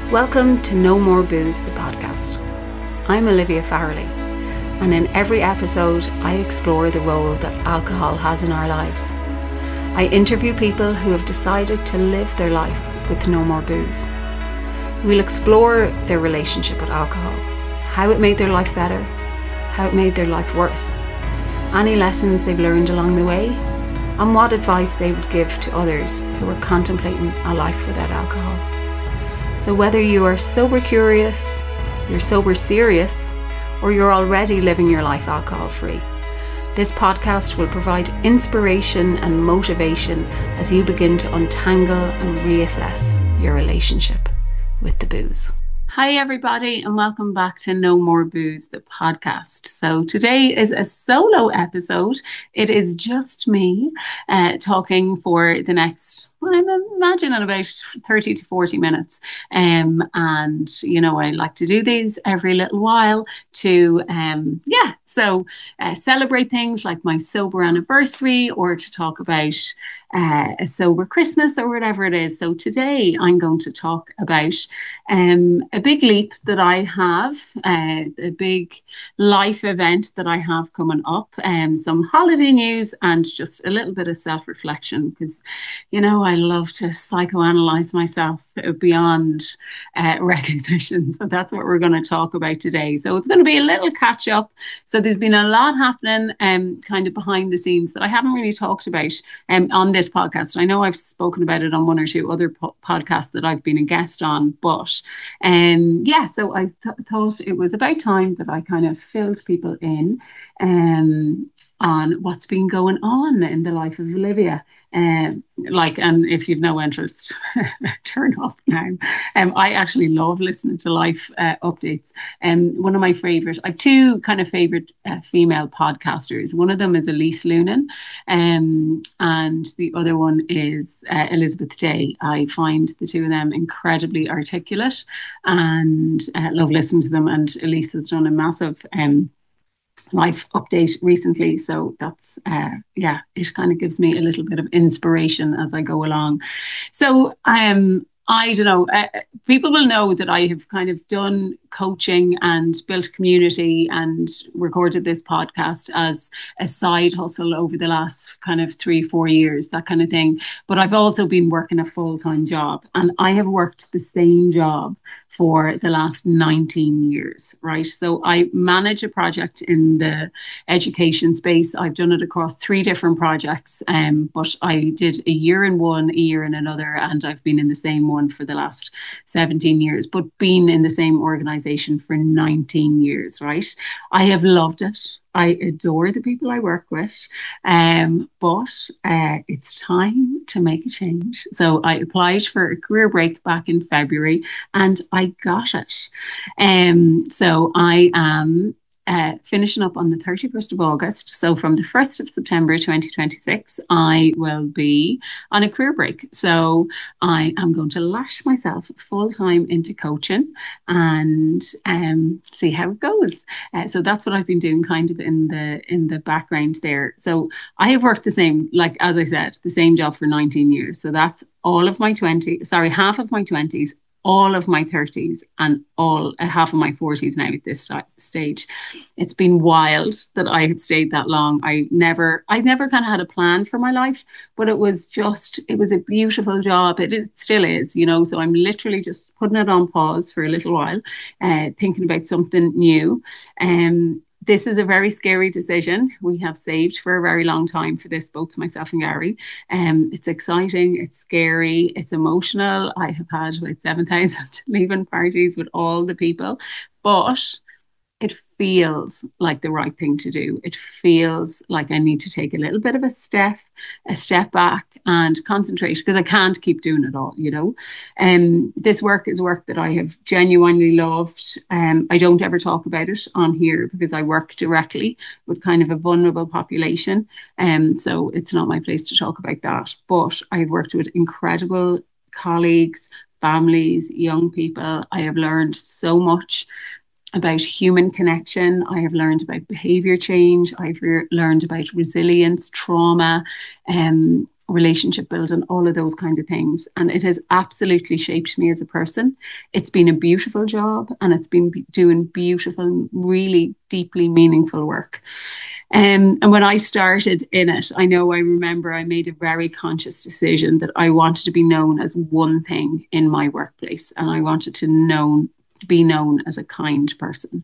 Welcome to No More Booze, the podcast. I'm Olivia Farrelly, and in every episode I explore the role that alcohol has in our lives. I interview people who have decided to live their life with no more booze. We'll explore their relationship with alcohol, how it made their life better, how it made their life worse, any lessons they've learned along the way, and what advice they would give to others who are contemplating a life without alcohol. So whether you are sober curious, you're sober serious, or you're already living your life alcohol free, this podcast will provide inspiration and motivation as you begin to untangle and reassess your relationship with the booze. Hi everybody, and welcome back to No More Booze, the podcast. So today is a solo episode. It is just me talking for the next, I'm imagining about 30 to 40 minutes. And, you know, I like to do these every little while to, celebrate things like my sober anniversary or to talk about a sober Christmas or whatever it is. So today I'm going to talk about a big leap that I have, a big life event that I have coming up, some holiday news and just a little bit of self-reflection because, you know, I love to psychoanalyze myself beyond recognition. So that's what we're going to talk about today. So it's going to be a little catch up. So there's been a lot happening kind of behind the scenes that I haven't really talked about on this podcast. I know I've spoken about it on one or two other podcasts that I've been a guest on, but so I thought it was about time that I kind of filled people in on what's been going on in the life of Olivia. And if you've no interest, turn off now. I actually love listening to life updates. One of my I have two kind of favorite female podcasters. One of them is Elise Lunan, and the other one is Elizabeth Day. I find the two of them incredibly articulate and love listening to them. And Elise has done a massive life update recently, so that's it kind of gives me a little bit of inspiration as I go along. So I don't know, people will know that I have kind of done coaching and built community and recorded this podcast as a side hustle over the last kind of 3-4 years, that kind of thing. But I've also been working a full-time job, and I have worked the same job for the last 19 years, right? So I manage a project in the education space. I've done it across 3 different projects, but I did a year in one, a year in another, and I've been in the same one for the last 17 years, but been in the same organization for 19 years, right? I have loved it. I adore the people I work with, but it's time to make a change. So I applied for a career break back in February and I got it. So I am finishing up on the 31st of August. So from the 1st of September 2026, I will be on a career break. So I am going to lash myself full time into coaching and see how it goes. So that's what I've been doing kind of in the background there. So I have worked as I said, the same job for 19 years. So that's half of my 20s, all of my 30s and half of my 40s now at this stage. It's been wild that I have stayed that long. I never kind of had a plan for my life, but it was a beautiful job. It still is, you know, so I'm literally just putting it on pause for a little while, thinking about something new. This is a very scary decision. We have saved for a very long time for this, both myself and Gary. It's exciting, it's scary, it's emotional. I have had about 7,000 leaving parties with all the people, but it feels like the right thing to do. It feels like I need to take a little bit of a step back and concentrate because I can't keep doing it all, you know. This work is work that I have genuinely loved. I don't ever talk about it on here because I work directly with kind of a vulnerable population. So it's not my place to talk about that. But I've worked with incredible colleagues, families, young people. I have learned so much about human connection. I have learned about behavior change. I've learned about resilience, trauma, relationship building, all of those kind of things. And it has absolutely shaped me as a person. It's been a beautiful job and it's been doing beautiful, really deeply meaningful work. And when I started in it, I remember I made a very conscious decision that I wanted to be known as one thing in my workplace, and I wanted to be known as a kind person.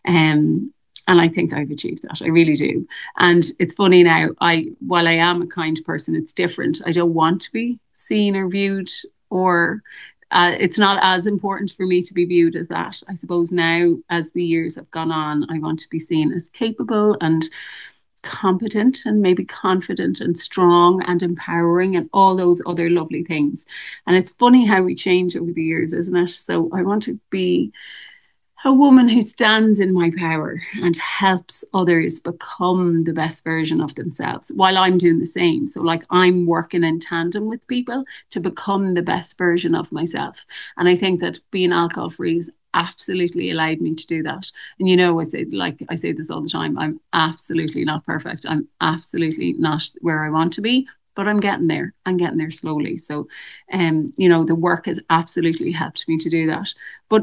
And I think I've achieved that. I really do. And it's funny now, while I am a kind person, it's different. I don't want to be seen or viewed, or it's not as important for me to be viewed as that. I suppose now, as the years have gone on, I want to be seen as capable and competent and maybe confident and strong and empowering and all those other lovely things. And it's funny how we change over the years, isn't it? So I want to be a woman who stands in my power and helps others become the best version of themselves while I'm doing the same. So, like, I'm working in tandem with people to become the best version of myself. And I think that being alcohol free has absolutely allowed me to do that. And I say this all the time, I'm absolutely not perfect. I'm absolutely not where I want to be, but I'm getting there. I'm getting there slowly. So, the work has absolutely helped me to do that. But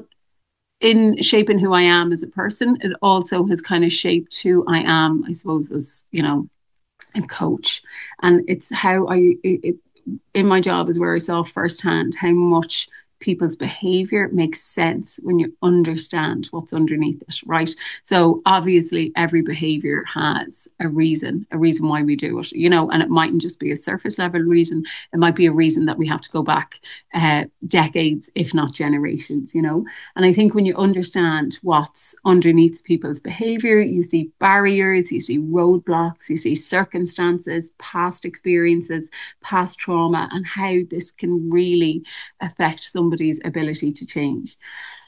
in shaping who I am as a person, it also has kind of shaped who I am, I suppose, as, a coach. And it's how in my job is where I saw firsthand how much people's behavior makes sense when you understand what's underneath it, right? So obviously every behavior has a reason why we do it, and it mightn't just be a surface level reason. It might be a reason that we have to go back decades, if not generations, And I think when you understand what's underneath people's behavior, you see barriers, you see roadblocks, you see circumstances, past experiences, past trauma, and how this can really affect somebody's ability to change.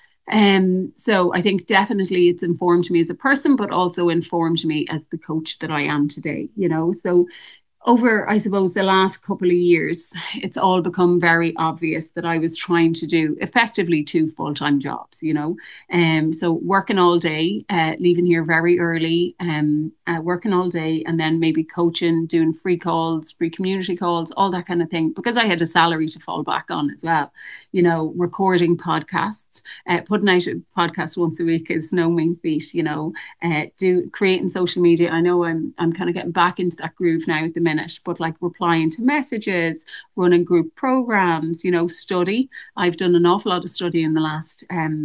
So I think definitely it's informed me as a person, but also informed me as the coach that I am today, So over, I suppose, the last couple of years, it's all become very obvious that I was trying to do effectively two full-time jobs, So working all day, leaving here very early, working all day, and then maybe coaching, doing free calls, free community calls, all that kind of thing, because I had a salary to fall back on as well. Recording podcasts, putting out a podcast once a week is no mean feat, creating social media. I know I'm kind of getting back into that groove now at the minute, but like replying to messages, running group programs, study. I've done an awful lot of study in the last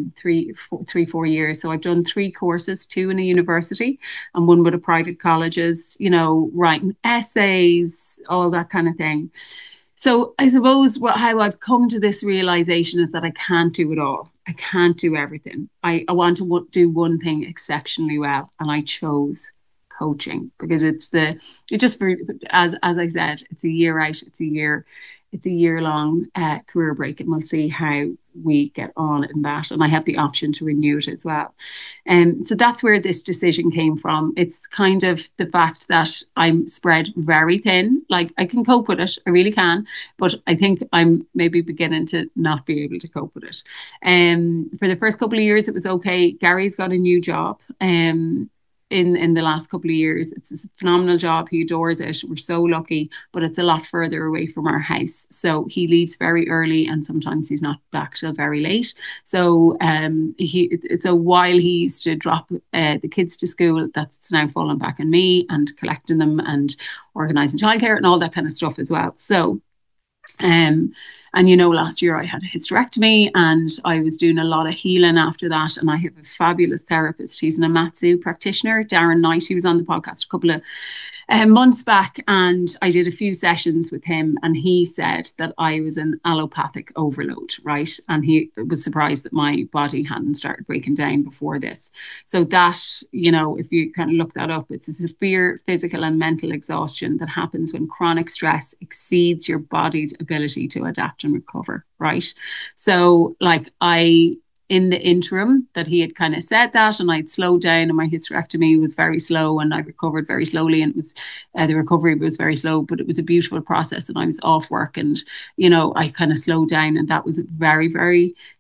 4 years. So I've done 3 courses, 2 in a university and 1 with a private colleges, writing essays, all that kind of thing. So I suppose how I've come to this realization is that I can't do it all. I can't do everything. I want to do one thing exceptionally well, and I chose coaching because as I said, it's a year out, it's a year long career break, and we'll see how we get on in that. And I have the option to renew it as well. And so that's where this decision came from. It's kind of the fact that I'm spread very thin. Like, I can cope with it, I really can, but I think I'm maybe beginning to not be able to cope with it. For the first couple of years, it was okay. Gary's got a new job. In the last couple of years. It's a phenomenal job. He adores it. We're so lucky, but it's a lot further away from our house. So he leaves very early and sometimes he's not back till very late. So while he used to drop the kids to school, that's now fallen back on me and collecting them and organising childcare and all that kind of stuff as well. So last year I had a hysterectomy and I was doing a lot of healing after that. And I have a fabulous therapist. He's an Amatsu practitioner, Darren Knight. He was on the podcast a couple of months back, and I did a few sessions with him, and he said that I was an allopathic overload, right? And he was surprised that my body hadn't started breaking down before this. So that, if you kind of look that up, it's a severe physical and mental exhaustion that happens when chronic stress exceeds your body's ability to adapt and recover, right? So in the interim that he had kind of said that, and I'd slowed down, and my hysterectomy was very slow and I recovered very slowly, and it was the recovery was very slow, but it was a beautiful process, and I was off work, and I kind of slowed down, and that was very, very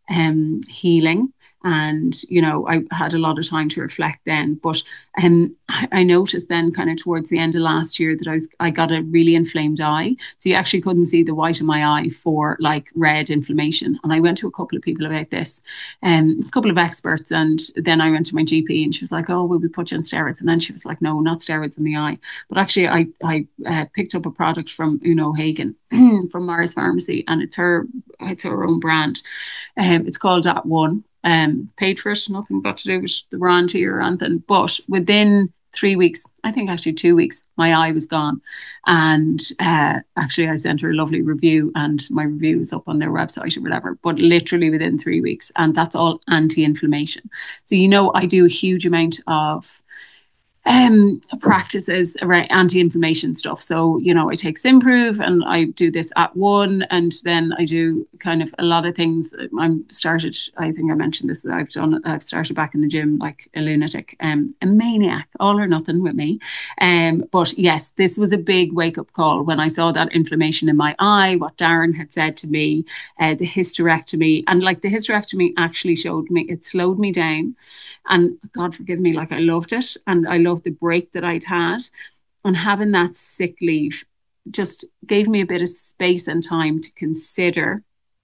healing. And, you know, I had a lot of time to reflect then. But I noticed then kind of towards the end of last year that I got a really inflamed eye. So you actually couldn't see the white of my eye for like red inflammation. And I went to a couple of people about this, a couple of experts. And then I went to my GP and she was like, oh, will we put you on steroids? And then she was like, no, not steroids in the eye. But actually I picked up a product from Uno Hagen from Mars Pharmacy, and it's her own brand. It's called At One. Paid for it, nothing got to do with the warranty or anything. But within 3 weeks, I think actually 2 weeks, my eye was gone. And actually, I sent her a lovely review, and my review is up on their website or whatever. But literally within 3 weeks, and that's all anti-inflammation. So, you know, I do a huge amount of practices around anti-inflammation stuff. So, you know, I take Simprove and I do this At One, and then I do kind of a lot of things. I think I mentioned this, that I've started back in the gym like a lunatic, a maniac, all or nothing with me. But yes, this was a big wake-up call when I saw that inflammation in my eye, what Darren had said to me, the hysterectomy, and like the hysterectomy actually showed me, it slowed me down, and God forgive me, like I loved it, and I loved the break that I'd had, and having that sick leave just gave me a bit of space and time to consider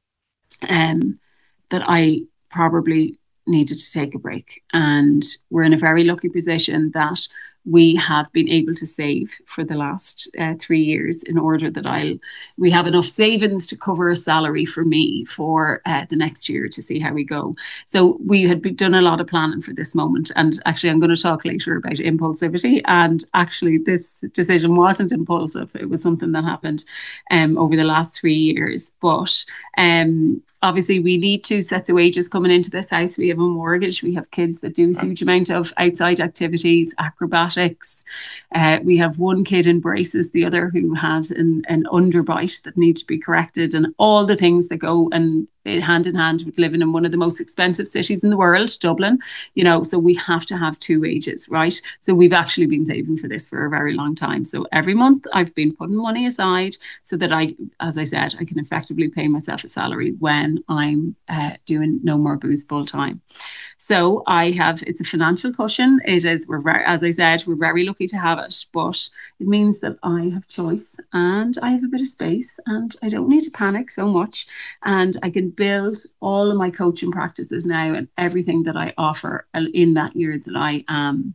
that I probably needed to take a break. And we're in a very lucky position that we have been able to save for the last 3 years in order that we have enough savings to cover a salary for me for the next year to see how we go. So we had done a lot of planning for this moment. And actually, I'm going to talk later about impulsivity. And actually, this decision wasn't impulsive. It was something that happened over the last 3 years. But obviously, we need 2 sets of wages coming into this house. We have a mortgage. We have kids that do a huge amount of outside activities, acrobatics. We have one kid in braces, the other who had an underbite that needs to be corrected, and all the things that go and hand in hand with living in one of the most expensive cities in the world, Dublin, you know, so we have to have 2 wages, right? So we've actually been saving for this for a very long time. So every month I've been putting money aside so that as I said, I can effectively pay myself a salary when I'm doing No More Booze full time. So it's a financial cushion. As I said, we're very lucky to have it, but it means that I have choice and I have a bit of space and I don't need to panic so much. And I can build all of my coaching practices now and everything that I offer in that year that I am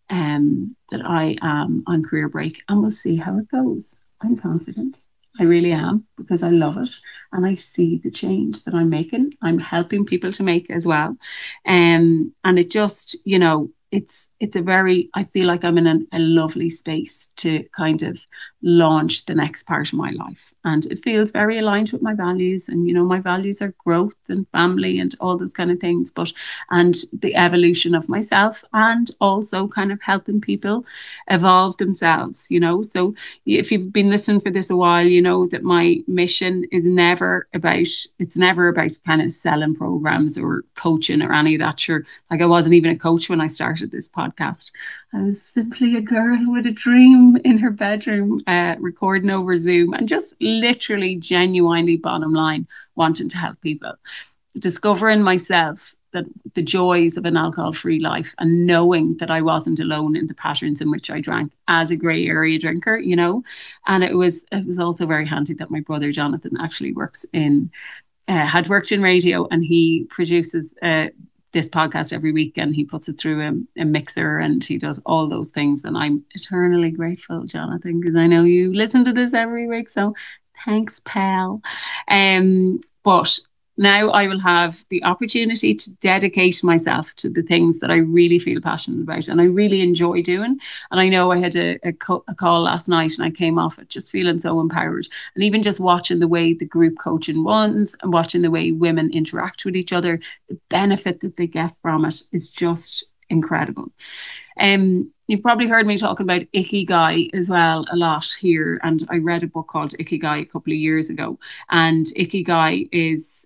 on career break, and we'll see how it goes. I'm confident. I really am, because I love it and I see the change that I'm making. I'm helping people to make as well. And it just, you know, I feel like I'm in a lovely space to kind of launch the next part of my life. And it feels very aligned with my values. And, you know, my values are growth and family and all those kind of things, and the evolution of myself, and also kind of helping people evolve themselves, you know. So if you've been listening for this a while, you know that my mission is never about kind of selling programs or coaching or any of that. Sure, like I wasn't even a coach when I started this podcast. I was simply a girl with a dream in her bedroom, recording over Zoom, and just literally, genuinely, bottom line, wanting to help people. Discovering myself, that the joys of an alcohol-free life, and knowing that I wasn't alone in the patterns in which I drank as a grey area drinker, you know. And it was also very handy that my brother Jonathan actually had worked in radio, and he produces this podcast every week, and he puts it through a mixer, and he does all those things. And I'm eternally grateful, Jonathan, because I know you listen to this every week. So thanks, pal. But now I will have the opportunity to dedicate myself to the things that I really feel passionate about and I really enjoy doing. And I know I had a call last night and I came off it just feeling so empowered. And even just watching the way the group coaching runs and watching the way women interact with each other, the benefit that they get from it is just incredible. You've probably heard me talking about Ikigai as well a lot here, and I read a book called Ikigai a couple of years ago, and Ikigai is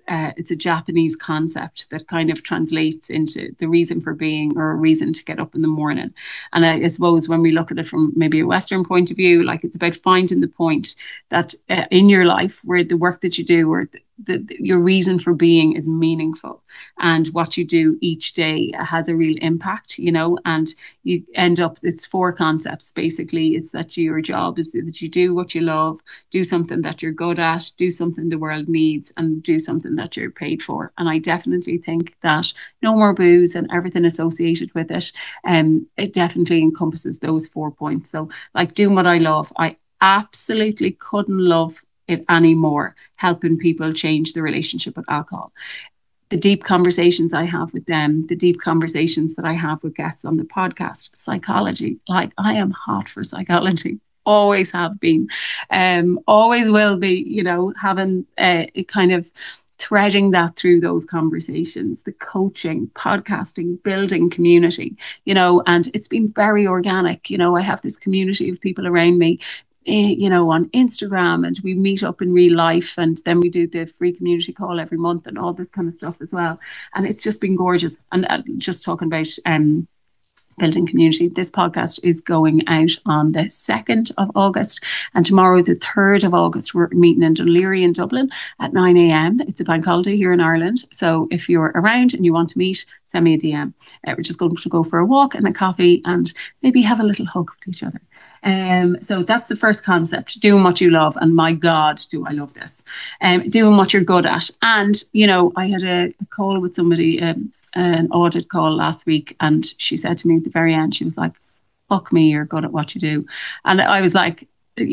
it's a Japanese concept that kind of translates into the reason for being or a reason to get up in the morning. And I suppose when we look at it from maybe a Western point of view, like it's about finding the point that in your life where the work that you do or your reason for being is meaningful, and what you do each day has a real impact, and you end up, it's four concepts basically. It's that your job is that you do what you love, do something that you're good at, do something the world needs, and do something that you're paid for. And I definitely think that No More Booze and everything associated with it, it definitely encompasses those 4 points. So like doing what I love, I absolutely couldn't love it anymore, helping people change the relationship with alcohol. The deep conversations I have with them, the deep conversations that I have with guests on the podcast, psychology, like I am hot for psychology, always have been, always will be, having a kind of threading that through those conversations, the coaching, podcasting, building community, and it's been very organic. I have this community of people around me, on Instagram, and we meet up in real life, and then we do the free community call every month and all this kind of stuff as well. And it's just been gorgeous. And just talking about building community, this podcast is going out on the 2nd of August, and tomorrow the 3rd of August we're meeting in Dún Laoghaire in Dublin at 9 a.m. It's a bank holiday here in Ireland, so if you're around and you want to meet, send me a DM. We're just going to go for a walk and a coffee and maybe have a little hug with each other. So that's the first concept, doing what you love. And my God, do I love this. Doing what you're good at. And, I had a call with somebody, an audit call last week, and she said to me at the very end, she was like, fuck me, you're good at what you do. And I was like,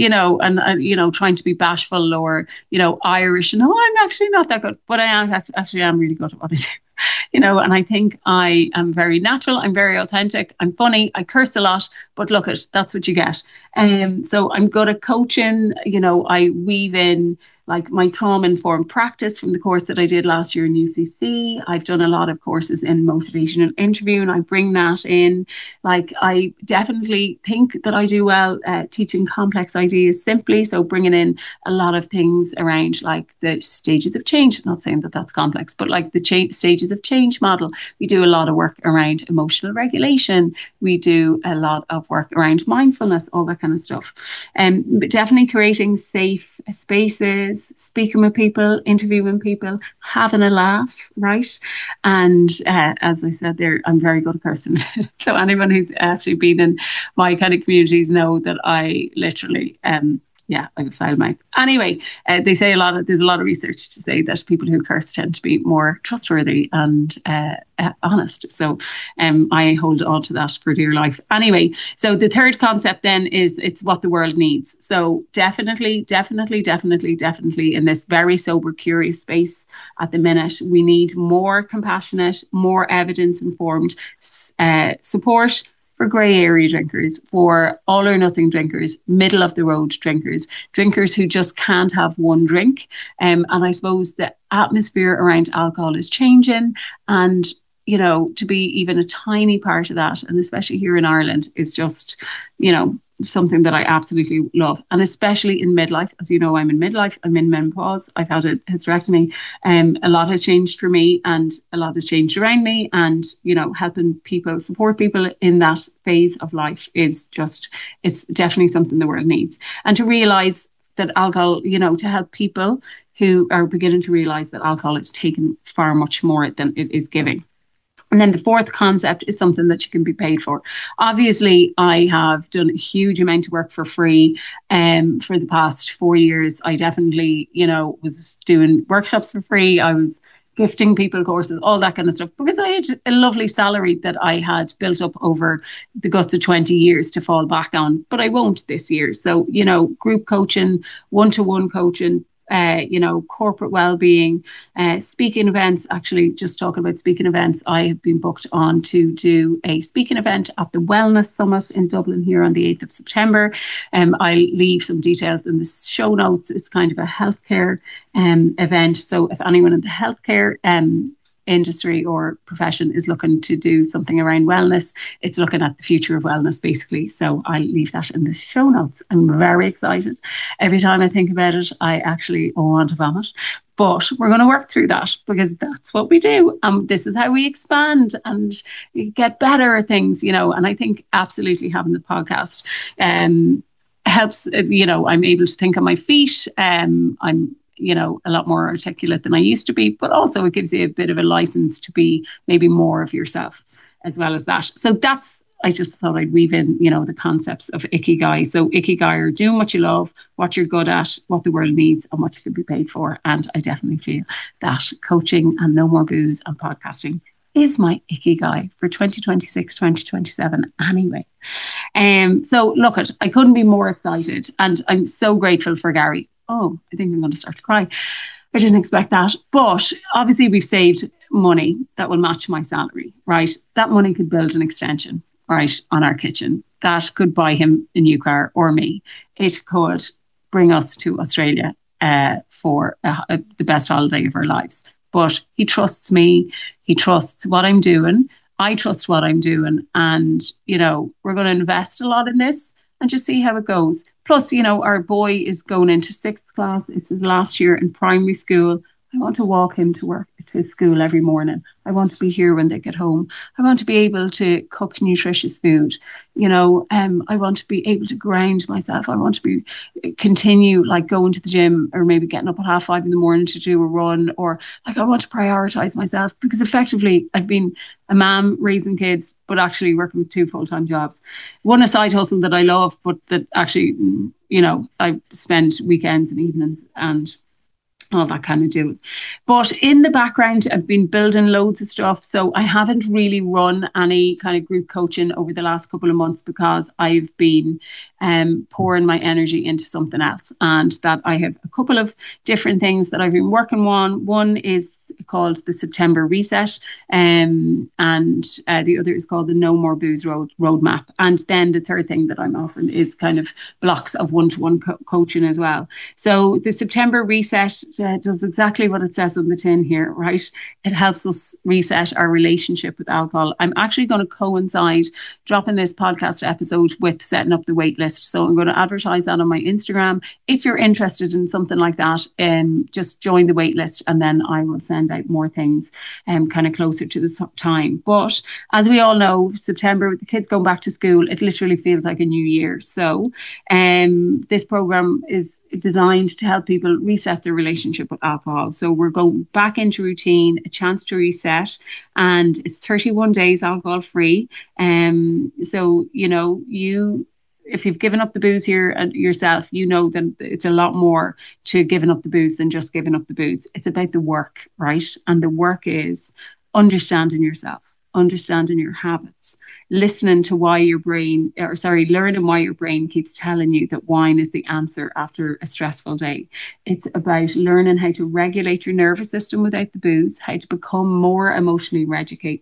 trying to be bashful or, Irish. No, I'm actually not that good, but I am really good at what I do. And I think I am very natural. I'm very authentic. I'm funny. I curse a lot, but look, that's what you get. So I'm good at coaching. I weave in like my trauma-informed practice from the course that I did last year in UCC. I've done a lot of courses in motivational interviewing. I bring that in. Like, I definitely think that I do well teaching complex ideas simply. So bringing in a lot of things around like the stages of change. Not saying that that's complex, but like the stages of change model. We do a lot of work around emotional regulation. We do a lot of work around mindfulness, all that kind of stuff. But definitely creating safe spaces, speaking with people, interviewing people, having a laugh, right? And as I said there, I'm very good at cursing. So anyone who's actually been in my kind of communities know that I literally I have a foul mouth. Anyway, they say there's a lot of research to say that people who curse tend to be more trustworthy and honest. So I hold on to that for dear life. Anyway, so the third concept then is it's what the world needs. So definitely in this very sober, curious space at the minute, we need more compassionate, more evidence-informed support for grey area drinkers, for all or nothing drinkers, middle of the road drinkers who just can't have one drink. And I suppose the atmosphere around alcohol is changing, and to be even a tiny part of that, and especially here in Ireland, is just, something that I absolutely love. And especially in midlife, as you know, I'm in midlife, I'm in menopause, I've had a hysterectomy. A lot has changed for me and a lot has changed around me. And, helping people, support people in that phase of life is just, it's definitely something the world needs. And to realise that alcohol, to help people who are beginning to realise that alcohol is taking far much more than it is giving. And then the fourth concept is something that you can be paid for. Obviously, I have done a huge amount of work for free for the past 4 years. I definitely, was doing workshops for free. I was gifting people courses, all that kind of stuff, because I had a lovely salary that I had built up over the guts of 20 years to fall back on, but I won't this year. So, group coaching, one-to-one coaching, corporate well-being, speaking events. Actually, just talking about speaking events, I have been booked on to do a speaking event at the Wellness Summit in Dublin here on the 8th of September. I'll leave some details in the show notes. It's kind of a healthcare event. So if anyone in the healthcare industry or profession is looking to do something around wellness, it's looking at the future of wellness, basically. So I'll leave that in the show notes. I'm very excited. Every time I think about it, I actually want to vomit. But we're going to work through that because that's what we do. This is how we expand and get better at things, And I think absolutely having the podcast helps. I'm able to think on my feet. I'm a lot more articulate than I used to be, but also it gives you a bit of a license to be maybe more of yourself as well as that. So I just thought I'd weave in, the concepts of Ikigai. So Ikigai are doing what you love, what you're good at, what the world needs, and what you can be paid for. And I definitely feel that coaching and no more booze and podcasting is my Ikigai for 2026, 2027 anyway. So look, I couldn't be more excited. And I'm so grateful for Gary. Oh, I think I'm going to start to cry. I didn't expect that. But obviously we've saved money that will match my salary, right? That money could build an extension, right, on our kitchen. That could buy him a new car or me. It could bring us to Australia for the best holiday of our lives. But he trusts me. He trusts what I'm doing. I trust what I'm doing. And, we're going to invest a lot in this and just see how it goes. Plus, our boy is going into 6th class. It's his last year in primary school. I want to walk him to his school every morning. I want to be here when they get home. I want to be able to cook nutritious food. I want to be able to ground myself. I want to continue like going to the gym or maybe getting up at 5:30 in the morning to do a run, or like I want to prioritize myself because effectively I've been a mom raising kids, but actually working with 2 full-time jobs. One a side hustle that I love, but that actually, I spend weekends and evenings and all that kind of doing. But in the background, I've been building loads of stuff. So I haven't really run any kind of group coaching over the last couple of months because I've been pouring my energy into something else. And that I have a couple of different things that I've been working on. One is called the September Reset, and the other is called the No More Booze Roadmap. And then the third thing that I'm offering is kind of blocks of one-to-one coaching as well. So the September Reset does exactly what it says on the tin here, right? It helps us reset our relationship with alcohol. I'm actually going to coincide dropping this podcast episode with setting up the wait list. So I'm going to advertise that on my Instagram. If you're interested in something like that, just join the wait list and then I will send out more things kind of closer to the time. But as we all know, September, with the kids going back to school, it literally feels like a new year. So this program is designed to help people reset their relationship with alcohol. So we're going back into routine, a chance to reset, and it's 31 days alcohol free. So, if you've given up the booze here and yourself, that it's a lot more to giving up the booze than just giving up the booze. It's about the work, right? And the work is understanding yourself, understanding your habits, listening to learning why your brain keeps telling you that wine is the answer after a stressful day. It's about learning how to regulate your nervous system without the booze, how to become more emotionally regulated.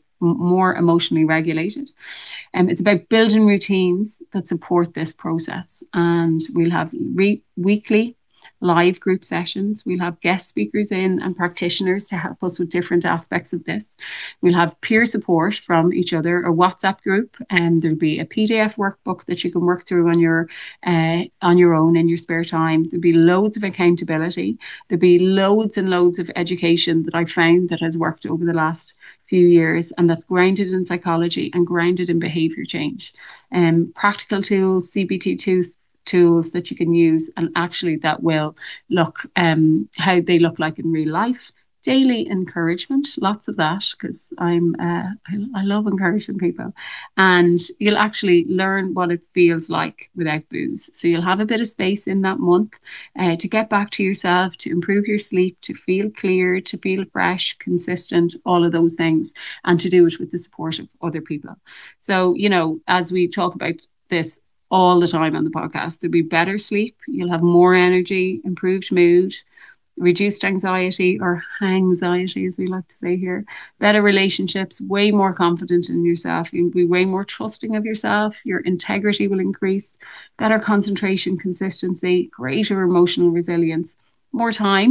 It's about building routines that support this process. And we'll have weekly live group sessions. We'll have guest speakers in and practitioners to help us with different aspects of this. We'll have peer support from each other, a WhatsApp group, and there'll be a PDF workbook that you can work through on your own in your spare time. There'll be loads of accountability. There'll be loads and loads of education that I found that has worked over the last few years, and that's grounded in psychology and grounded in behavior change. Practical tools, CBT tools that you can use, and actually that will look how they look like in real life. Daily encouragement, lots of that, because I love encouraging people. And you'll actually learn what it feels like without booze. So you'll have a bit of space in that month to get back to yourself, to improve your sleep, to feel clear, to feel fresh, consistent, all of those things, and to do it with the support of other people. So, as we talk about this all the time on the podcast, there'll be better sleep, you'll have more energy, improved mood, reduced anxiety, or anxiety, as we like to say here, better relationships, way more confident in yourself. You'll be way more trusting of yourself. Your integrity will increase, better concentration, consistency, greater emotional resilience, more time.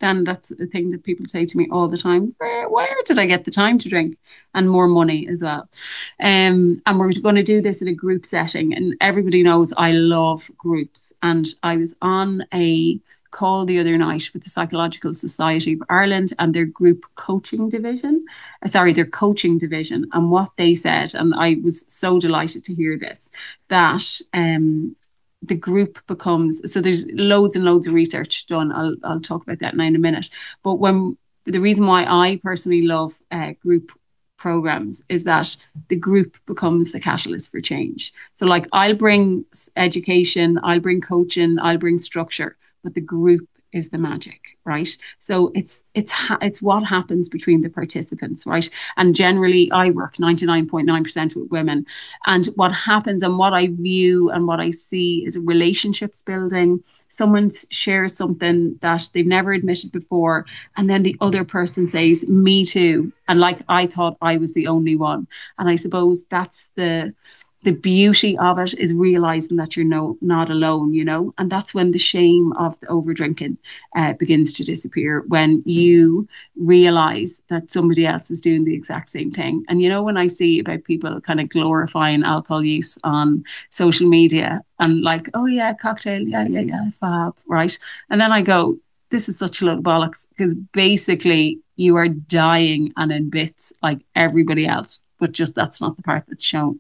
then that's a thing that people say to me all the time. Where did I get the time to drink? And more money as well. And we're going to do this in a group setting. And everybody knows I love groups. And I was on a call the other night with the Psychological Society of Ireland and their group coaching division. Their coaching division. And what they said, and I was so delighted to hear this, that the group becomes, so there's loads and loads of research done. I'll talk about that now in a minute. But the reason why I personally love group programs is that the group becomes the catalyst for change. So like I'll bring education, I'll bring coaching, I'll bring structure, but the group is the magic, right? So it's what happens between the participants, right? And generally I work 99.9% with women. And what happens and what I view and what I see is relationships building. Someone shares something that they've never admitted before, and then the other person says, me too. And like, I thought I was the only one. And I suppose that's the beauty of it, is realizing that you're not alone, and that's when the shame of the over drinking begins to disappear, when you realize that somebody else is doing the exact same thing. And when I see about people kind of glorifying alcohol use on social media and like, oh yeah, cocktail, yeah, fab, right? And then I go, this is such a load of bollocks, because basically you are dying and in bits like everybody else, but just that's not the part that's shown,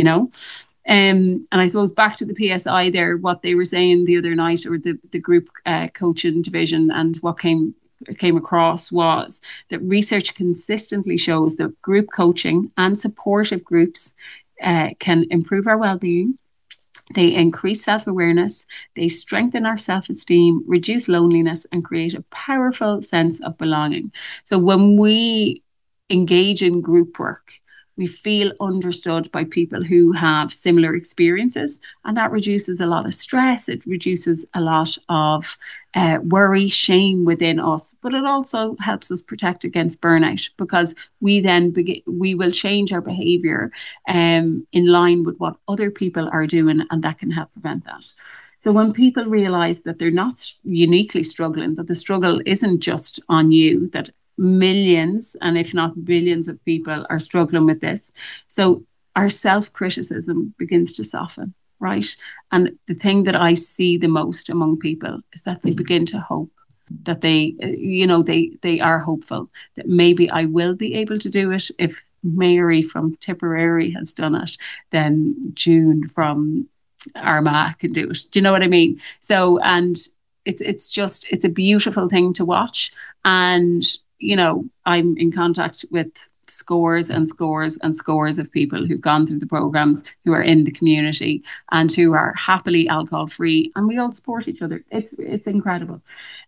And I suppose back to the PSI there, what they were saying the other night, or the group coaching division, and what came across was that research consistently shows that group coaching and supportive groups can improve our well-being. They increase self-awareness, they strengthen our self-esteem, reduce loneliness, and create a powerful sense of belonging. So when we engage in group work, we feel understood by people who have similar experiences, and that reduces a lot of stress. It reduces a lot of worry, shame within us, but it also helps us protect against burnout, because we will change our behavior in line with what other people are doing, and that can help prevent that. So when people realize that they're not uniquely struggling, that the struggle isn't just on you, that millions, and if not billions of people are struggling with this. So our self-criticism begins to soften, right? And the thing that I see the most among people is that they begin to hope, that they are hopeful that maybe I will be able to do it. If Mary from Tipperary has done it, then June from Armagh can do it. Do you know what I mean? So, and it's a beautiful thing to watch. And I'm in contact with scores and scores and scores of people who've gone through the programs, who are in the community and who are happily alcohol free, and we all support each other. It's incredible.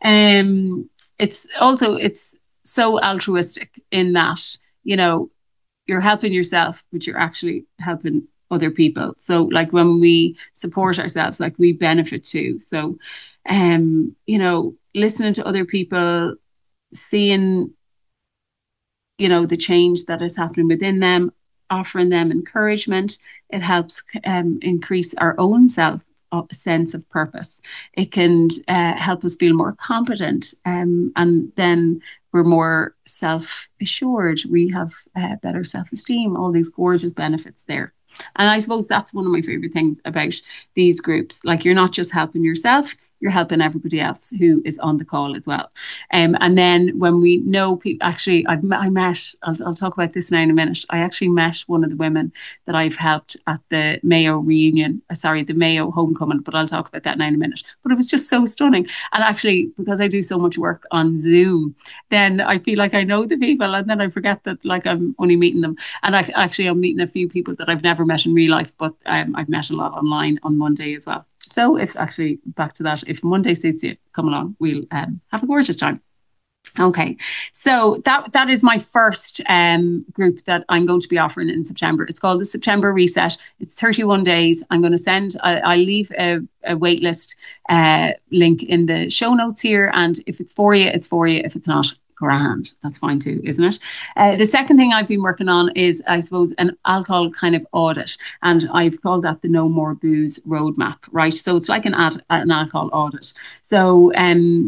It's so altruistic in that, you're helping yourself, but you're actually helping other people. So like when we support ourselves, like we benefit too. So, listening to other people, seeing, the change that is happening within them, offering them encouragement, it helps increase our own sense of purpose. It can help us feel more competent, and then we're more self-assured. We have better self-esteem, all these gorgeous benefits there. And I suppose that's one of my favorite things about these groups. Like, you're not just helping yourself, you're helping everybody else who is on the call as well. And then when we know people, actually, I'll talk about this now in a minute. I actually met one of the women that I've helped at the Mayo reunion, the Mayo homecoming, but I'll talk about that now in a minute. But it was just so stunning. And actually, because I do so much work on Zoom, then I feel like I know the people, and then I forget that like I'm only meeting them. And I'm meeting a few people that I've never met in real life, but I've met a lot online on Monday as well. So back to that, if Monday suits you, come along. We'll have a gorgeous time. Okay, so that is my first group that I'm going to be offering in September. It's called the September Reset. It's 31 days. I'm going to I'll leave a waitlist link in the show notes here. And if it's for you, it's for you. If it's not, grand, that's fine too, isn't it? The second thing I've been working on is, I suppose, an alcohol kind of audit, and I've called that the No More Booze Roadmap, right? So it's like an alcohol audit. So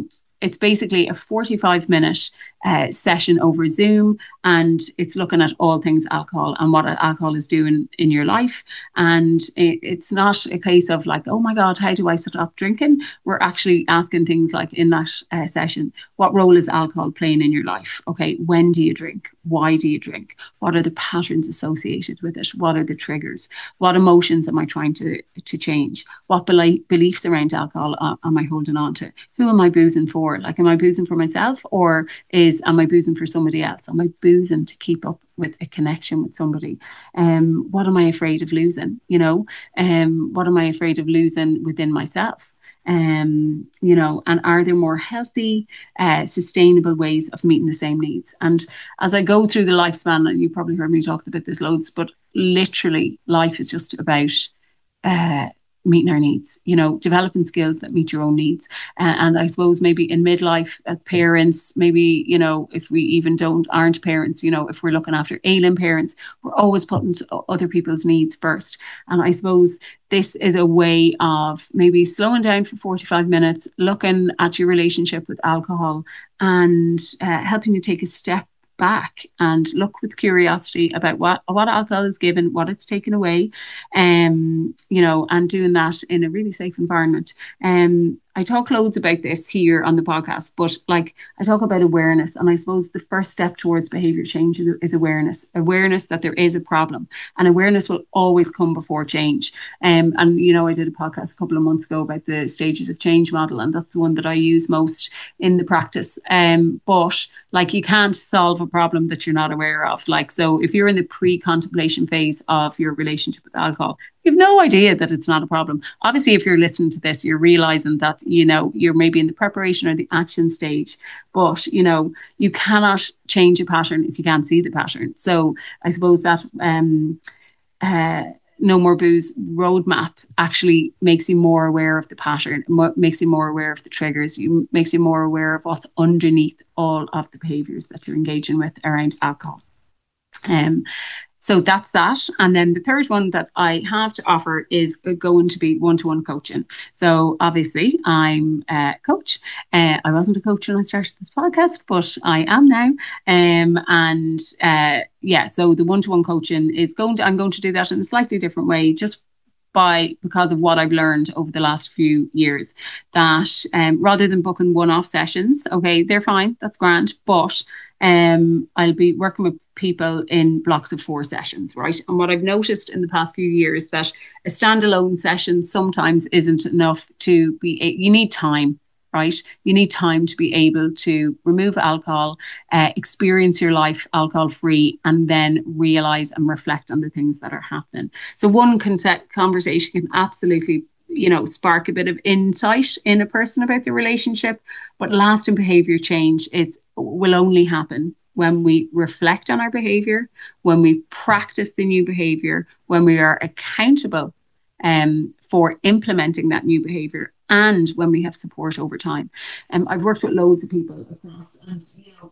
it's basically a 45-minute session over Zoom, and it's looking at all things alcohol and what alcohol is doing in your life. And it's not a case of like, oh my God, how do I stop drinking? We're actually asking things like in that session, what role is alcohol playing in your life? Okay, when do you drink? Why do you drink? What are the patterns associated with it? What are the triggers? What emotions am I trying to change? What beliefs around alcohol am I holding on to? Who am I boozing for? Like, am I boozing for myself, or am I boozing for somebody else? Am I boozing to keep up with a connection with somebody? What am I afraid of losing? What am I afraid of losing within myself? And are there more healthy, sustainable ways of meeting the same needs? And as I go through the lifespan, and you probably heard me talk about this loads, but literally life is just about uh, meeting our needs, developing skills that meet your own needs. And I suppose maybe in midlife as parents, maybe, if we even aren't parents, if we're looking after ailing parents, we're always putting other people's needs first. And I suppose this is a way of maybe slowing down for 45 minutes, looking at your relationship with alcohol, and helping you take a step back and look with curiosity about what alcohol is given, what it's taken away, and doing that in a really safe environment. I talk loads about this here on the podcast, but like I talk about awareness, and I suppose the first step towards behavior change is awareness that there is a problem, and awareness will always come before change. And I did a podcast a couple of months ago about the stages of change model, and that's the one that I use most in the practice. But like, you can't solve a problem that you're not aware of. Like, so if you're in the pre-contemplation phase of your relationship with alcohol, you have no idea that it's not a problem. Obviously, if you're listening to this, you're realizing that, you're maybe in the preparation or the action stage, but, you cannot change a pattern if you can't see the pattern. So I suppose that No More Booze roadmap actually makes you more aware of the pattern, makes you more aware of the triggers, makes you more aware of what's underneath all of the behaviors that you're engaging with around alcohol. So that's that. And then the third one that I have to offer is going to be one-to-one coaching. So obviously I'm a coach. I wasn't a coach when I started this podcast, but I am now. So the one-to-one coaching I'm going to do that in a slightly different way, just because of what I've learned over the last few years, that rather than booking one-off sessions, okay, they're fine, that's grand, but I'll be working with people in blocks of 4 sessions, right? And what I've noticed in the past few years, that a standalone session sometimes isn't enough you need time, right? You need time to be able to remove alcohol, experience your life alcohol free, and then realize and reflect on the things that are happening. So one conversation can absolutely spark a bit of insight in a person about the relationship, but lasting behavior change will only happen when we reflect on our behavior, when we practice the new behavior, when we are accountable for implementing that new behavior, and when we have support over time. I've worked with loads of people across, and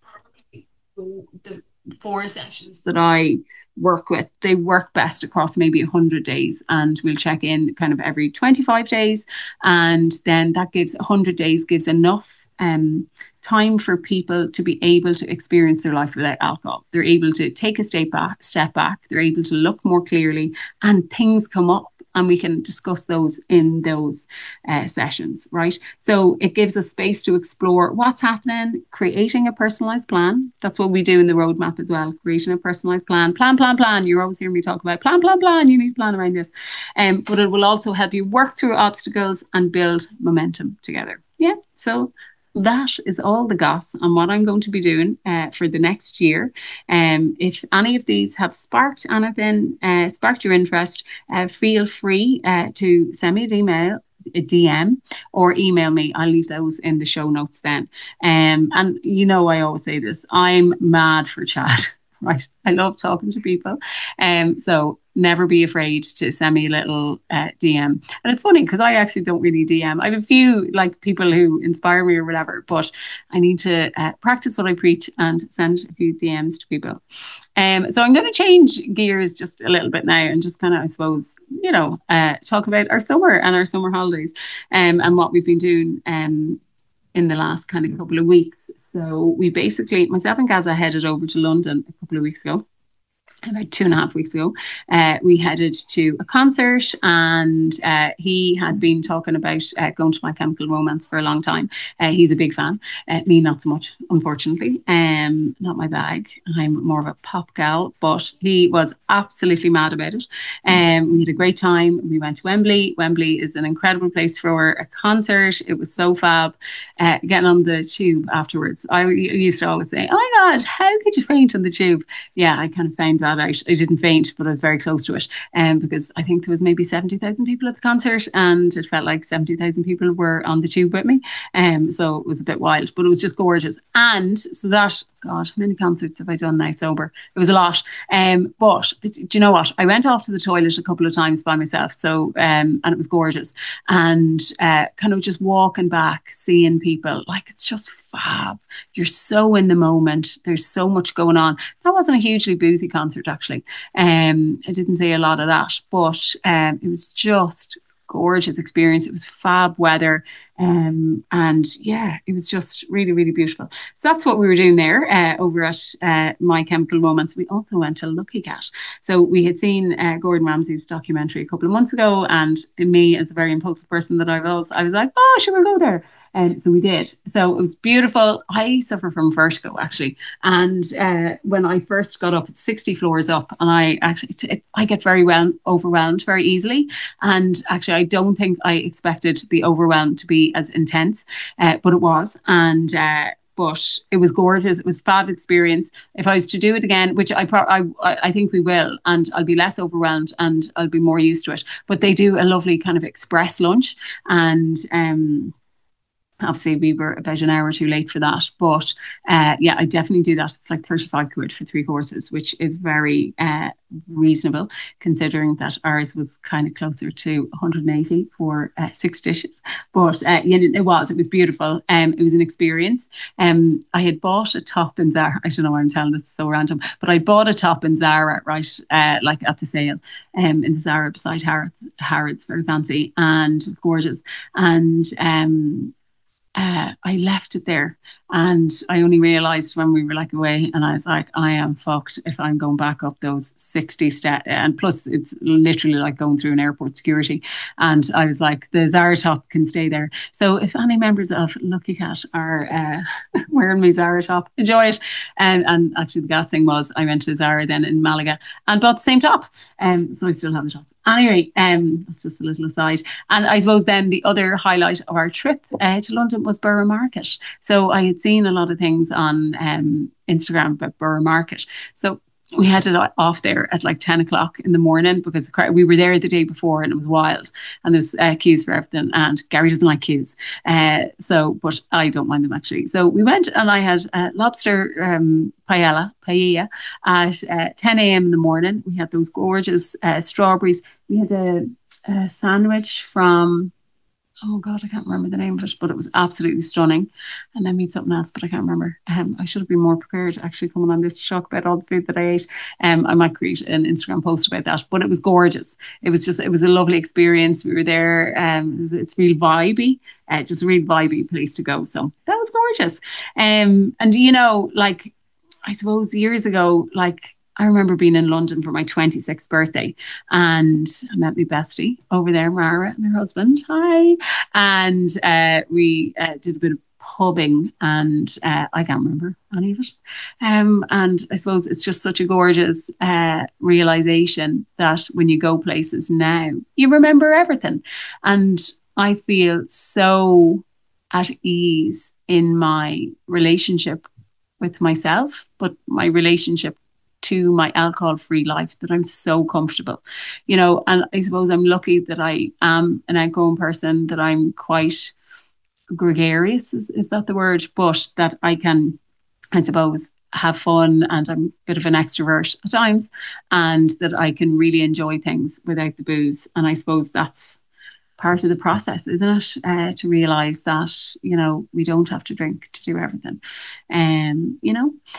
the 4 sessions that I work with, they work best across maybe 100 days, and we'll check in kind of every 25 days, and then that gives 100 days gives enough time for people to be able to experience their life without alcohol. They're able to take a step back, they're able to look more clearly, and things come up, and we can discuss those in those sessions, right? So it gives us space to explore what's happening, creating a personalized plan. That's what we do in the roadmap as well, creating a personalized plan. Plan. You always hear me talk about plan. You need to plan around this. But it will also help you work through obstacles and build momentum together. Yeah, so that is all the goss on what I'm going to be doing for the next year. If any of these have sparked anything, sparked your interest, feel free to send me a DM or email me. I'll leave those in the show notes then. And I always say this, I'm mad for chat. Right. I love talking to people. So never be afraid to send me a little DM. And it's funny because I actually don't really DM. I have a few like people who inspire me or whatever, but I need to practice what I preach and send a few DMs to people. So I'm going to change gears just a little bit now and just kind of, I suppose, talk about our summer and our summer holidays and what we've been doing in the last kind of couple of weeks. So we basically, myself and Gaza headed over to London a couple of weeks ago, about 2.5 weeks ago. We headed to a concert, and he had been talking about going to My Chemical Romance for a long time. He's a big fan. Me, not so much, unfortunately. Not my bag. I'm more of a pop gal, but he was absolutely mad about it. We had a great time. We went to Wembley. Wembley is an incredible place for a concert. It was so fab. Getting on the tube afterwards, I used to always say, "Oh my God, how could you faint on the tube?" Yeah, I kind of found that out. I didn't faint, but I was very close to it. Because I think there was maybe 70,000 people at the concert, and it felt like 70,000 people were on the tube with me. So it was a bit wild, but it was just gorgeous. And so that, God, how many concerts have I done now sober? It was a lot. But do you know what? I went off to the toilet a couple of times by myself. So, and it was gorgeous. And kind of just walking back, seeing people, like, it's just fab. You're so in the moment. There's so much going on. That wasn't a hugely boozy concert, actually. I didn't see a lot of that, but it was just gorgeous experience. It was fab weather. And yeah, it was just really, really beautiful. So that's what we were doing there over at My Chemical Romance. We also went to Lucky Cat. So we had seen Gordon Ramsay's documentary a couple of months ago, and me, as a very impulsive person that I was like, oh, should we go there? And so we did. So it was beautiful. I suffer from vertigo, actually. And when I first got up, it's 60 floors up, and I get very well overwhelmed very easily. And actually, I don't think I expected the overwhelm to be as intense, but it was. And but it was gorgeous. It was a fab experience. If I was to do it again, which I think we will, and I'll be less overwhelmed and I'll be more used to it. But they do a lovely kind of express lunch, and obviously we were about an hour or two late for that, but yeah, I definitely do that. It's like 35 quid for 3 courses, which is very reasonable, considering that ours was kind of closer to 180 for 6 dishes. But yeah, it was beautiful. It was an experience. I had bought a top in Zara. I don't know why I'm telling this, so random, but I bought a top in Zara, right, like at the sale, in the Zara beside Harrods, very fancy, and it was gorgeous. And I left it there, and I only realized when we were like away, and I was like, I am fucked if I'm going back up those 60 steps. And plus, it's literally like going through an airport security. And I was like, the Zara top can stay there. So if any members of Lucky Cat are wearing my Zara top, enjoy it. And actually, the gas thing was, I went to Zara then in Malaga and bought the same top. So I still have the top. Anyway, that's just a little aside. And I suppose then the other highlight of our trip to London was Borough Market. So I had seen a lot of things on Instagram about Borough Market. So we headed off there at like 10 o'clock in the morning, because we were there the day before and it was wild, and there's queues for everything, and Gary doesn't like queues. But I don't mind them, actually. So we went, and I had lobster paella at 10 a.m. in the morning. We had those gorgeous strawberries. We had a sandwich from, oh God, I can't remember the name of it, but it was absolutely stunning. And then we had something else, but I can't remember. I should have been more prepared, actually, coming on this to talk about all the food that I ate. I might create an Instagram post about that, but it was gorgeous. It was a lovely experience. We were there. It's real vibey, just a real vibey place to go. So that was gorgeous. And like, I suppose years ago, like, I remember being in London for my 26th birthday, and I met my bestie over there, Mara, and her husband. Hi. And we did a bit of pubbing, and I can't remember any of it. And I suppose it's just such a gorgeous realization that when you go places now, you remember everything. And I feel so at ease in my relationship with myself, but my relationship to my alcohol-free life, that I'm so comfortable, and I suppose I'm lucky that I am an outgoing person, that I'm quite gregarious, is that the word? But that I can, I suppose, have fun, and I'm a bit of an extrovert at times, and that I can really enjoy things without the booze. And I suppose that's part of the process, isn't it? To realize that, we don't have to drink to do everything. And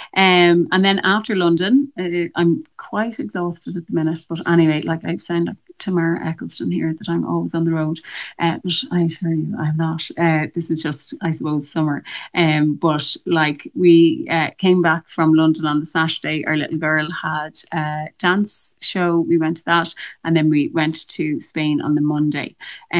then after London, I'm quite exhausted at the minute, but anyway, like I sound like Tamara Eccleston here that I'm always on the road. But I assure you, I'm not. This is just, I suppose, summer. But like we came back from London on the Saturday. Our little girl had a dance show. We went to that, and then we went to Spain on the Monday.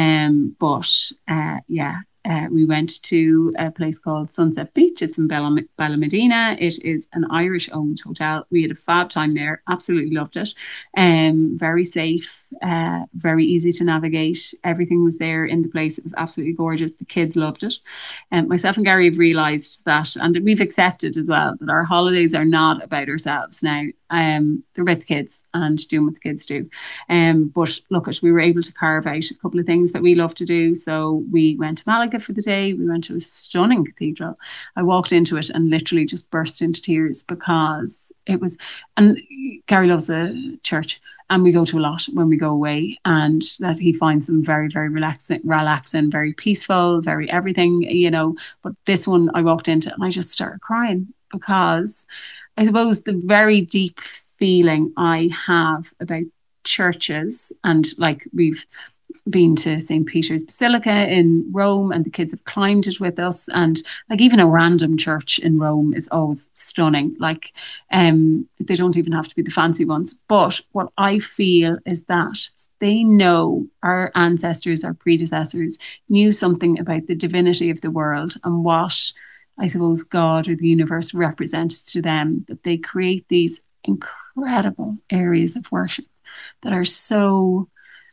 But yeah, we went to a place called Sunset Beach. It's in Medina. It is an Irish owned hotel. We had a fab time there. Absolutely loved it. Very safe, very easy to navigate. Everything was there in the place. It was absolutely gorgeous. The kids loved it. And myself and Gary have realised that, and we've accepted as well, that our holidays are not about ourselves now. They're about the kids and doing what the kids do. But look, we were able to carve out a couple of things that we love to do. So we went to Malaga for the day. We went to a stunning cathedral. I walked into it and literally just burst into tears because it was, and Gary loves a church. And we go to a lot when we go away, and that he finds them very, very relaxing, very peaceful, very everything, you know. But this one I walked into and I just started crying because I suppose the very deep feeling I have about churches, and like we've been to St. Peter's Basilica in Rome and the kids have climbed it with us, and like even a random church in Rome is always stunning. Like they don't even have to be the fancy ones, but what I feel is that they know, our ancestors, our predecessors knew something about the divinity of the world and what I suppose God or the universe represents to them, that they create these incredible areas of worship that are so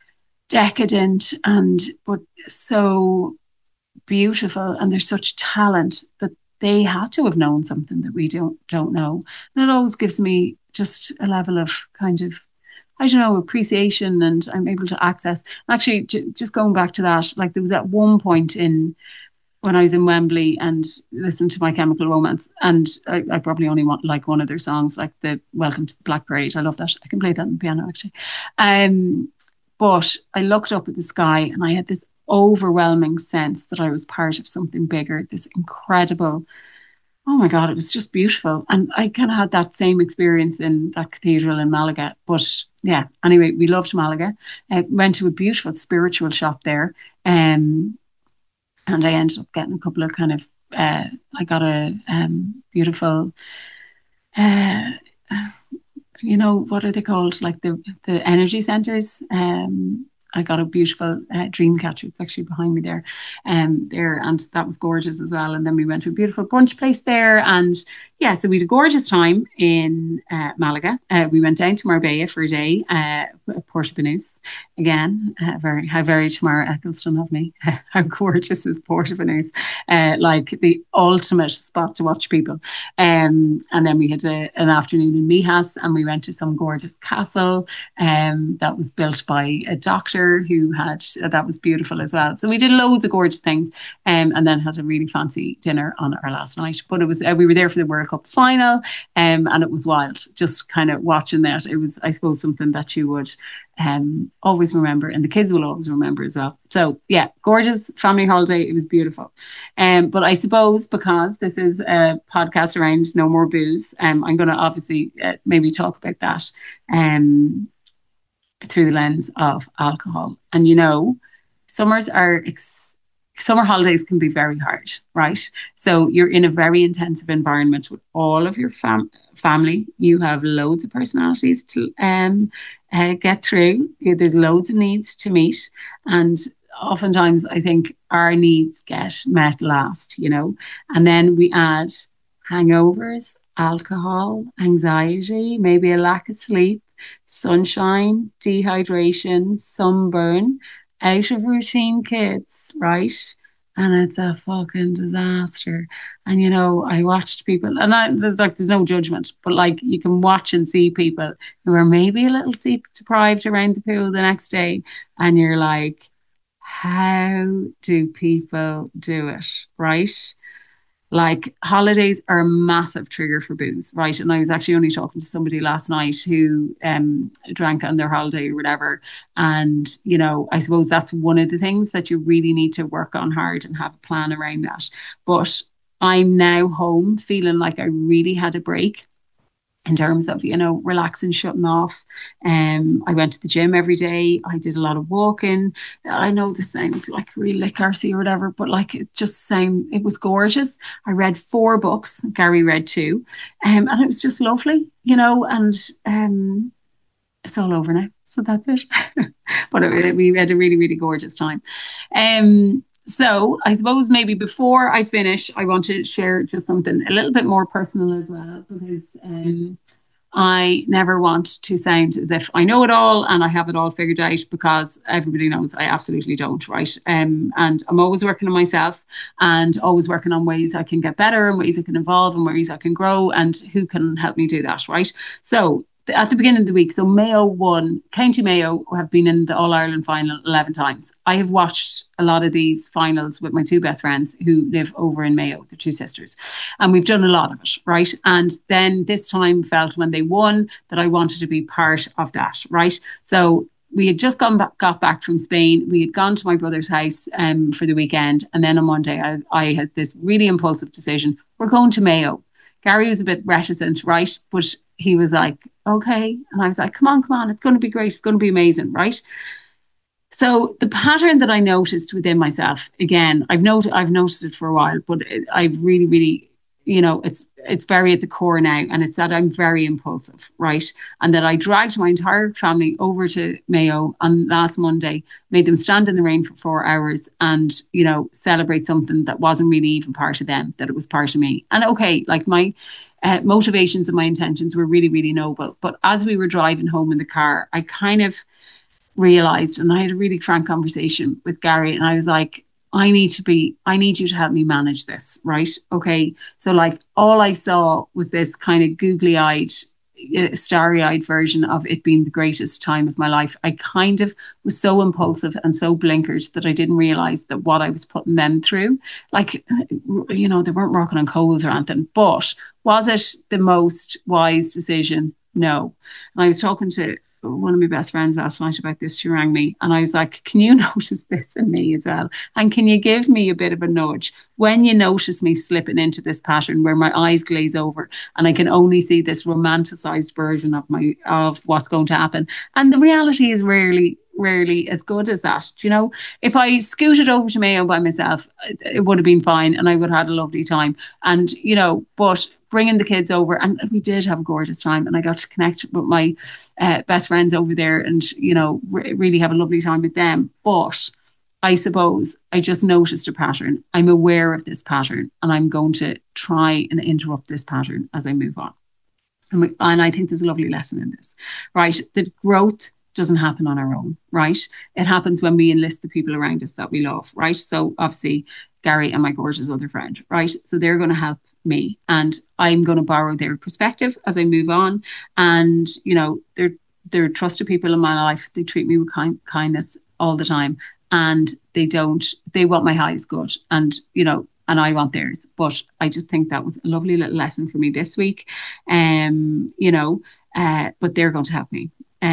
decadent and but so beautiful, and there's such talent that they had to have known something that we don't know. And it always gives me just a level of kind of, I don't know, appreciation, and I'm able to access. Actually, just going back to that, like there was at one point in when I was in Wembley and listened to My Chemical Romance, and I probably only want like one of their songs, like the Welcome to Black Parade. I love that. I can play that on the piano actually. But I looked up at the sky and I had this overwhelming sense that I was part of something bigger, this incredible, oh my God, it was just beautiful. And I kind of had that same experience in that cathedral in Malaga. But yeah, anyway, we loved Malaga. Went to a beautiful spiritual shop there. And I ended up getting a couple of kind of, I got a beautiful, uh, you know, what are they called? Like the energy centers. I got a beautiful dream catcher. It's actually behind me there, and that was gorgeous as well. And then we went to a beautiful brunch place there, and yeah, so we had a gorgeous time in Malaga. We went down to Marbella for a day, Porta Banús again. How very Tamara Eccleston of me. How gorgeous is Porta Banús? Like the ultimate spot to watch people. And then we had an afternoon in Mijas, and we went to some gorgeous castle that was built by a doctor who had, that was beautiful as well. So we did loads of gorgeous things, and then had a really fancy dinner on our last night. But it was we were there for the World Cup final, and it was wild. Just kind of watching that. It was, I suppose, something that you would always remember, and the kids will always remember as well. So yeah, gorgeous family holiday. It was beautiful. But I suppose because this is a podcast around no more booze, I'm going to obviously maybe talk about that through the lens of alcohol. And you know, summers are summer holidays can be very hard, right? So you're in a very intensive environment with all of your family. You have loads of personalities to get through. There's loads of needs to meet, and oftentimes I think our needs get met last, you know. And then we add hangovers, alcohol, anxiety, maybe a lack of sleep, sunshine, dehydration, sunburn, out of routine kids, right? And it's a fucking disaster. And you know, I watched people, and there's no judgment, but like you can watch and see people who are maybe a little sleep deprived around the pool the next day, and you're like, how do people do it, right? Like holidays are a massive trigger for booze, right? And I was actually only talking to somebody last night who drank on their holiday or whatever. And, you know, I suppose that's one of the things that you really need to work on hard and have a plan around that. But I'm now home feeling like I really had a break. in terms of, relaxing, shutting off. I went to the gym every day. I did a lot of walking. I know this sounds like really cursy or whatever, but like it just sound it was gorgeous. I read 4 books. Gary read 2. And it was just lovely, and it's all over now. So that's it. But we had a really, really gorgeous time. So I suppose maybe before I finish, I want to share just something a little bit more personal as well, because I never want to sound as if I know it all and I have it all figured out, because everybody knows I absolutely don't, right? And I'm always working on myself and always working on ways I can get better and ways I can evolve and ways I can grow and who can help me do that, right? So at the beginning of the week, so Mayo won, County Mayo have been in the All Ireland final 11 times. I have watched a lot of these finals with my 2 best friends who live over in Mayo, the 2 sisters. And we've done a lot of it, right? And then this time felt when they won that I wanted to be part of that, right? So we had just got back from Spain. We had gone to my brother's house for the weekend. And then on Monday, I had this really impulsive decision. We're going to Mayo. Gary was a bit reticent, right? But he was like, okay. And I was like, come on. It's going to be great. It's going to be amazing, right? So the pattern that I noticed within myself, again, I've noticed it for a while, but I've really, really, it's very at the core now. And it's that I'm very impulsive, right? And that I dragged my entire family over to Mayo on last Monday, made them stand in the rain for 4 hours and, celebrate something that wasn't really even part of them, that it was part of me. And okay, like my motivations and my intentions were really, really noble. But as we were driving home in the car, I kind of realized, and I had a really frank conversation with Gary, and I was like, I need you to help me manage this, right? Okay. So like all I saw was this kind of googly-eyed, starry-eyed version of it being the greatest time of my life. I kind of was so impulsive and so blinkered that I didn't realize that what I was putting them through, like, they weren't rocking on coals or anything, but was it the most wise decision? No. And I was talking to one of my best friends last night about this. She rang me and I was like, can you notice this in me as well? And can you give me a bit of a nudge when you notice me slipping into this pattern where my eyes glaze over and I can only see this romanticized version of what's going to happen? And the reality is rarely as good as that. If I scooted over to Mayo by myself, it would have been fine and I would have had a lovely time. And, but bringing the kids over, and we did have a gorgeous time, and I got to connect with my best friends over there and, really have a lovely time with them. But I suppose I just noticed a pattern. I'm aware of this pattern and I'm going to try and interrupt this pattern as I move on. And I think there's a lovely lesson in this, right? That growth doesn't happen on our own, right? It happens when we enlist the people around us that we love, right? So obviously Gary and my gorgeous other friend, right? So they're going to help me and I'm going to borrow their perspective as I move on. And, they're trusted people in my life. They treat me with kindness all the time and they want my highest good and, and I want theirs. But I just think that was a lovely little lesson for me this week. But they're going to help me.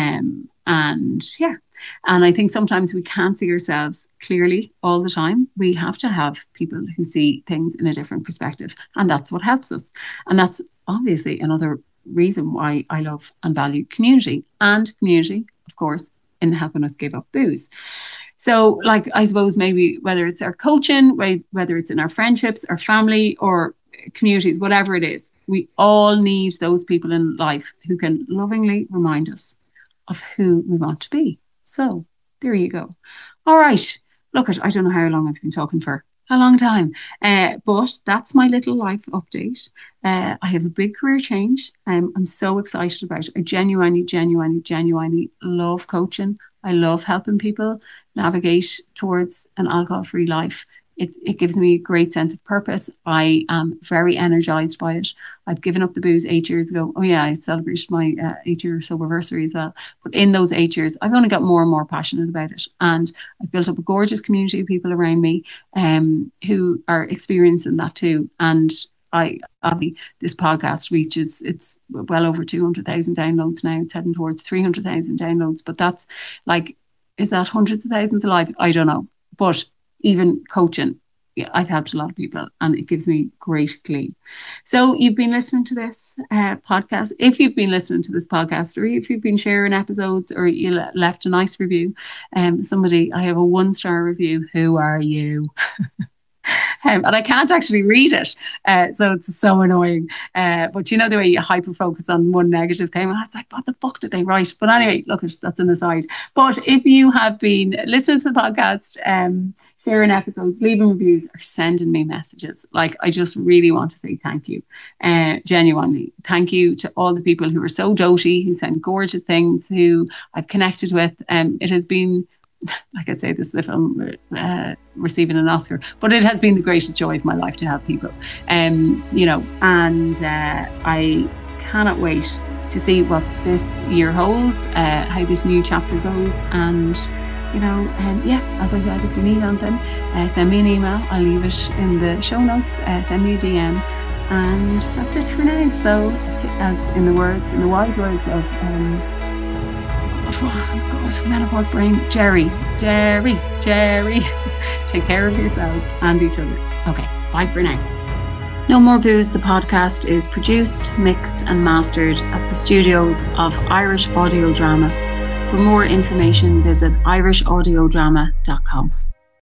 And yeah, and I think sometimes we can't see ourselves clearly all the time. We have to have people who see things in a different perspective, and that's what helps us. And that's obviously another reason why I love and value community, of course, in helping us give up booze. So, like, I suppose maybe whether it's our coaching, whether it's in our friendships, our family, or communities, whatever it is, we all need those people in life who can lovingly remind us of who we want to be. So there you go. All right. Look, I don't know how long I've been talking for. A long time. But that's my little life update. I have a big career change. I'm so excited about it. I genuinely love coaching. I love helping people navigate towards an alcohol-free life. It gives me a great sense of purpose. I am very energized by it. I've given up the booze 8 years ago. Oh yeah, I celebrated my 8-year sober-versary as well. But in those 8 years, I've only got more and more passionate about it. And I've built up a gorgeous community of people around me who are experiencing that too. And this podcast it's well over 200,000 downloads now. It's heading towards 300,000 downloads. But that's like, is that hundreds of thousands alive? I don't know. But even coaching, I've helped a lot of people, and it gives me great glee. So you've been listening to this podcast. If you've been listening to this podcast, or if you've been sharing episodes, or you left a nice review, somebody, I have a 1-star review. Who are you? And I can't actually read it. So it's so annoying. But you know the way you hyper focus on one negative thing? I was like, what the fuck did they write? But anyway, look, that's an aside. But if you have been listening to the podcast, sharing episodes, leaving reviews, or sending me messages, like, I just really want to say thank you. Genuinely. Thank you to all the people who are so doty, who send gorgeous things, who I've connected with. It has been, like I say, this is if I'm receiving an Oscar, but it has been the greatest joy of my life to have people, you know, and I cannot wait to see what this year holds, how this new chapter goes, and you know, yeah, as I said, if you need anything, send me an email. I'll leave it in the show notes. Send me a DM, and that's it for now. So, as in the wise words of God, menopause brain, Jerry. Take care of yourselves and each other. Okay, bye for now. No More Booze, the podcast, is produced, mixed and mastered at the studios of Irish Audio Drama. For more information, visit irishaudiodrama.com.